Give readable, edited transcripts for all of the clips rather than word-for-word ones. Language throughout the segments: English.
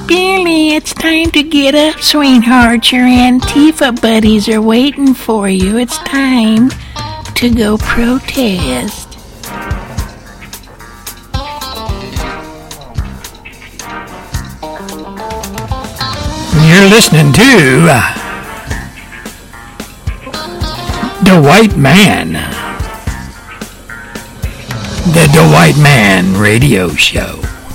Billy, it's time to get up, sweetheart. Your Antifa buddies are waiting for you. It's time to go protest. You're listening to The White Man, the White Man Radio Show.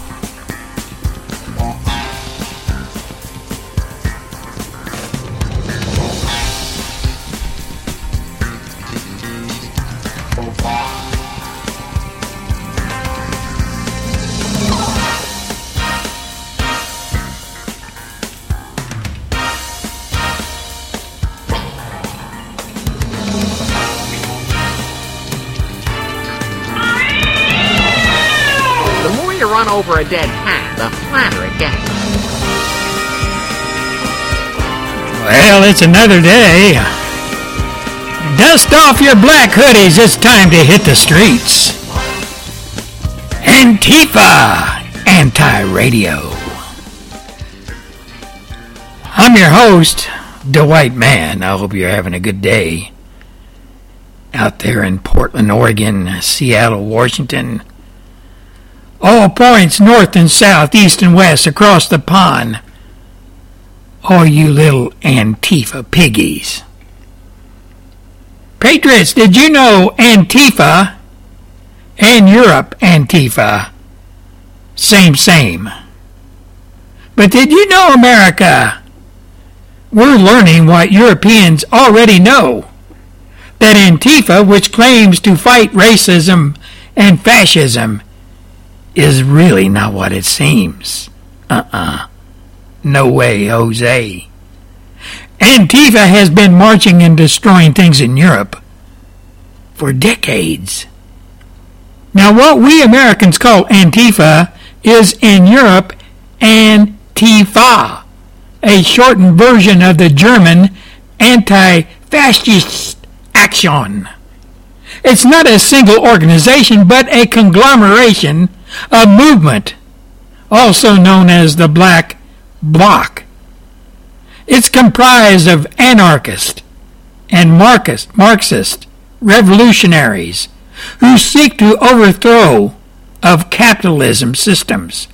Over a dead cat, the flatter it gets. Well, it's another day. Dust off your black hoodies, it's time to hit the streets. Antifa Anti-Radio. I'm your host, The White Man. I hope you're having a good day out there in Portland, Oregon, Seattle, Washington, all points north and south, east and west, across the pond. All you little Antifa piggies. Patriots, did you know Antifa and Europe Antifa, same. But did you know, America, we're learning what Europeans already know, that Antifa, which claims to fight racism and fascism, is really not what it seems. No way, Jose. Antifa has been marching and destroying things in Europe for decades. Now, what we Americans call Antifa is in Europe Antifa, a shortened version of the German anti-fascist action. It's not a single organization, but a conglomeration, a movement, also known as the Black Bloc. It's comprised of anarchist and Marxist revolutionaries who seek to overthrow of capitalism systems.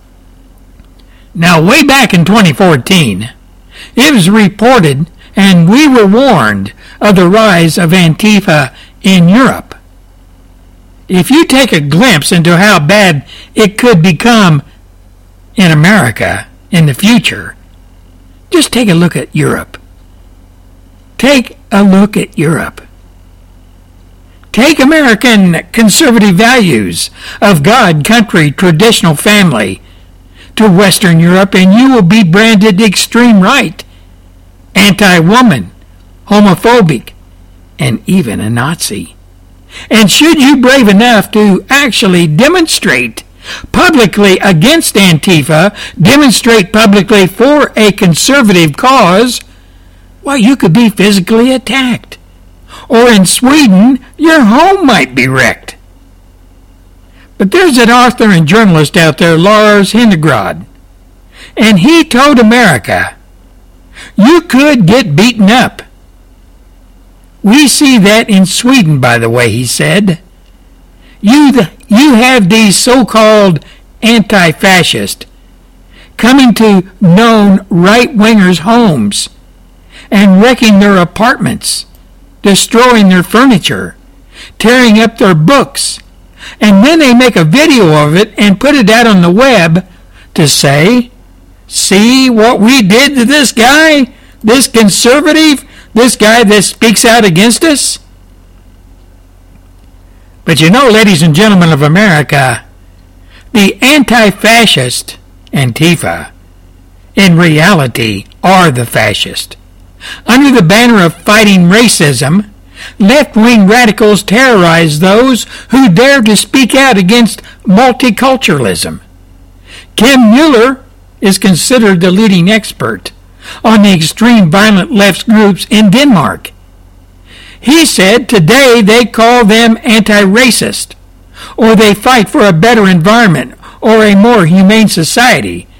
Now, way back in 2014, it was reported, and we were warned, of the rise of Antifa in Europe. If you take a glimpse into how bad it could become in America in the future, just take a look at Europe. Take a look at Europe. Take American conservative values of God, country, traditional family to Western Europe, and you will be branded extreme right, anti-woman, homophobic, and even a Nazi. And should you brave enough to actually demonstrate publicly against Antifa, demonstrate publicly for a conservative cause, well, you could be physically attacked. Or in Sweden, your home might be wrecked. But there's an author and journalist out there, Lars Hindegrad, and he told America, you could get beaten up. We see that in Sweden, by the way, he said. You have these so-called anti-fascists coming to known right-wingers' homes and wrecking their apartments, destroying their furniture, tearing up their books, and then they make a video of it and put it out on the web to say, see what we did to this guy, this conservative, this guy that speaks out against us? But you know, ladies and gentlemen of America, the anti-fascist Antifa, in reality, are the fascists. Under the banner of fighting racism, left-wing radicals terrorize those who dare to speak out against multiculturalism. Kim Mueller is considered the leading expert on the extreme violent left groups in Denmark. He said today they call them anti-racist, or they fight for a better environment or a more humane society.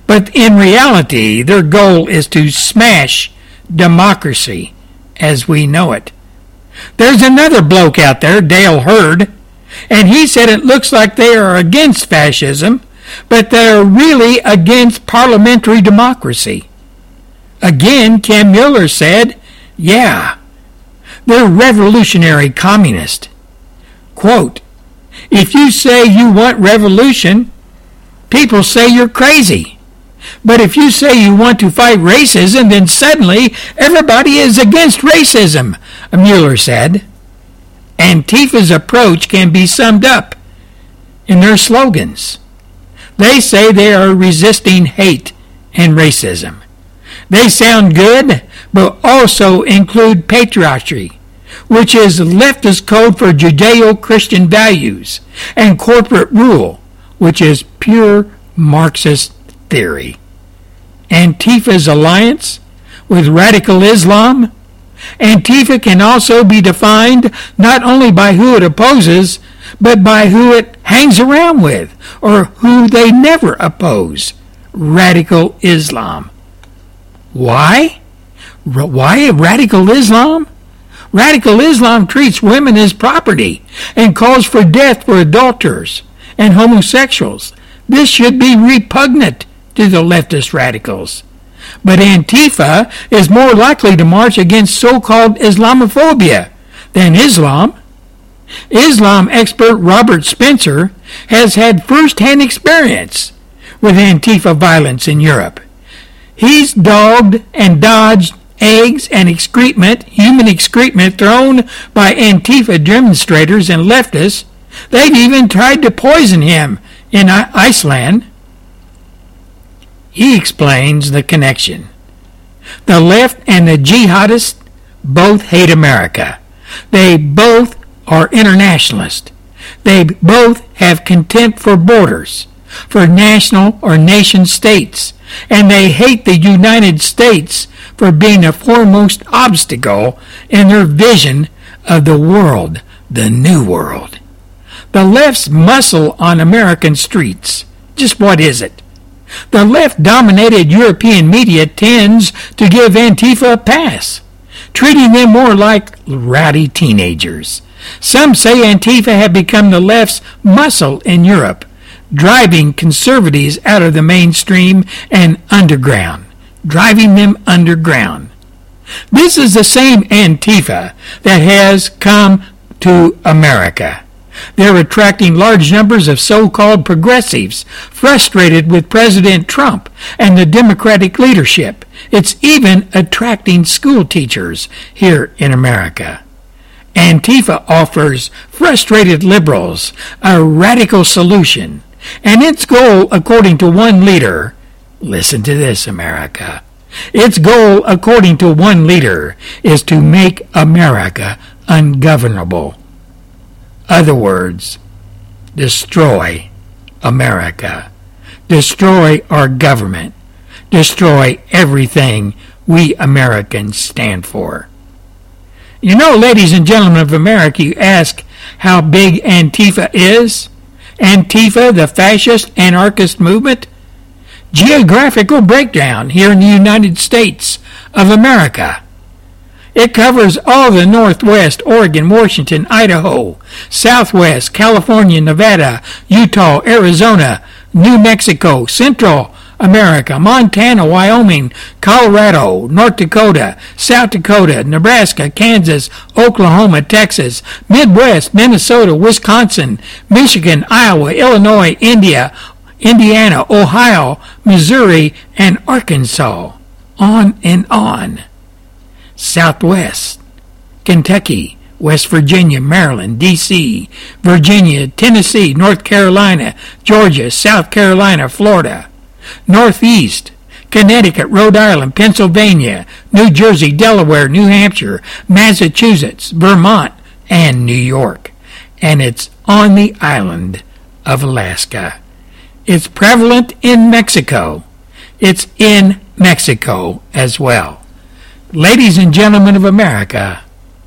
But in reality, their goal is to smash democracy as we know it. There's another bloke out there, Dale Hurd, and he said it looks like they are against fascism, but they're really against parliamentary democracy. Again, Ken Mueller said, yeah, they're revolutionary communist. Quote, if you say you want revolution, people say you're crazy. But if you say you want to fight racism, then suddenly everybody is against racism, Mueller said. Antifa's approach can be summed up in their slogans. They say they are resisting hate and racism. They sound good, but also include patriarchy, which is leftist code for Judeo-Christian values, and corporate rule, which is pure Marxist theory. Antifa's alliance with radical Islam. Antifa can also be defined not only by who it opposes, but by who it hangs around with, or who they never oppose. Radical Islam. Why? Why radical Islam? Radical Islam treats women as property and calls for death for adulterers and homosexuals. This should be repugnant to the leftist radicals. But Antifa is more likely to march against so-called Islamophobia than Islam. Islam expert Robert Spencer has had first-hand experience with Antifa violence in Europe. He's dogged and dodged eggs and human excrement thrown by Antifa demonstrators and leftists. They've even tried to poison him in Iceland. He explains the connection. The left and the jihadists both hate America. They both are internationalists. They both have contempt for borders, for national or nation states, and they hate the United States for being a foremost obstacle in their vision of the world, the new world. The left's muscle on American streets. Just what is it? The left-dominated European media tends to give Antifa a pass, treating them more like rowdy teenagers. Some say Antifa have become the left's muscle in Europe, driving conservatives out of the mainstream and underground, driving them underground. This is the same Antifa that has come to America. They're attracting large numbers of so-called progressives frustrated with President Trump and the Democratic leadership. It's even attracting school teachers here in America. Antifa offers frustrated liberals a radical solution, and its goal, according to one leader, listen to this, America, its goal, according to one leader, is to make America ungovernable. Other words, destroy America. Destroy our government. Destroy everything we Americans stand for. You know, ladies and gentlemen of America, you ask how big Antifa is? Antifa, the fascist anarchist movement? Geographical breakdown here in the United States of America. It covers all the Northwest, Oregon, Washington, Idaho, Southwest, California, Nevada, Utah, Arizona, New Mexico, Central America, Montana, Wyoming, Colorado, North Dakota, South Dakota, Nebraska, Kansas, Oklahoma, Texas, Midwest, Minnesota, Wisconsin, Michigan, Iowa, Illinois, Indiana, Ohio, Missouri, and Arkansas. On and on. Southwest, Kentucky, West Virginia, Maryland, D.C., Virginia, Tennessee, North Carolina, Georgia, South Carolina, Florida. Northeast, Connecticut, Rhode Island, Pennsylvania, New Jersey, Delaware, New Hampshire, Massachusetts, Vermont, and New York. And it's on the island of Alaska. It's prevalent in Mexico. It's in Mexico as well. Ladies and gentlemen of America,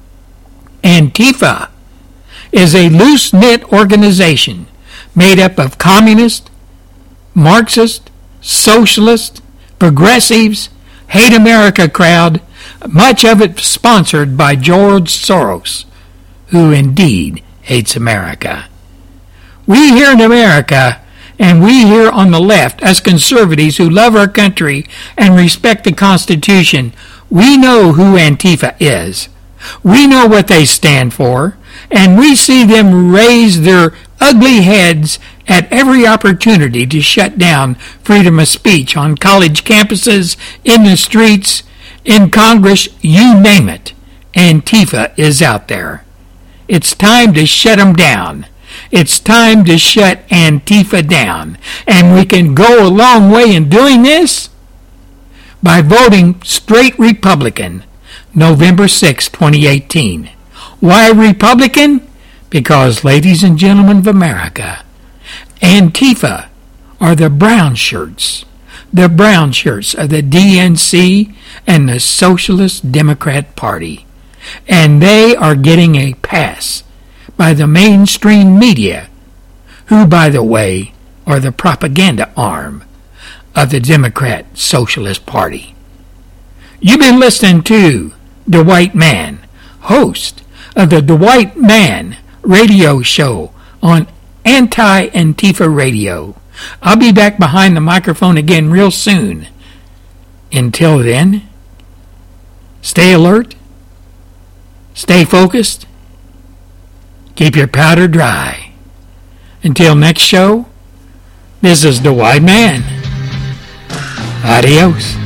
Antifa is a loose-knit organization made up of communist, Marxist, socialists, progressives, hate America crowd, much of it sponsored by George Soros, who indeed hates America. We here in America, and we here on the left, as conservatives who love our country and respect the Constitution, we know who Antifa is. We know what they stand for, and we see them raise their ugly heads at every opportunity to shut down freedom of speech on college campuses, in the streets, in Congress, you name it. Antifa is out there. It's time to shut them down. It's time to shut Antifa down. And we can go a long way in doing this by voting straight Republican November 6, 2018. Why Republican? Because, ladies and gentlemen of America, Antifa are the brown shirts. The brown shirts of the DNC and the Socialist Democrat Party. And they are getting a pass by the mainstream media, who, by the way, are the propaganda arm of the Democrat Socialist Party. You've been listening to Dwight Mann, host of the Dwight Mann radio show on Anti-Antifa Radio. I'll be back behind the microphone again real soon. Until then, stay alert, stay focused, keep your powder dry. Until next show, this is Dwight Mann. Adios.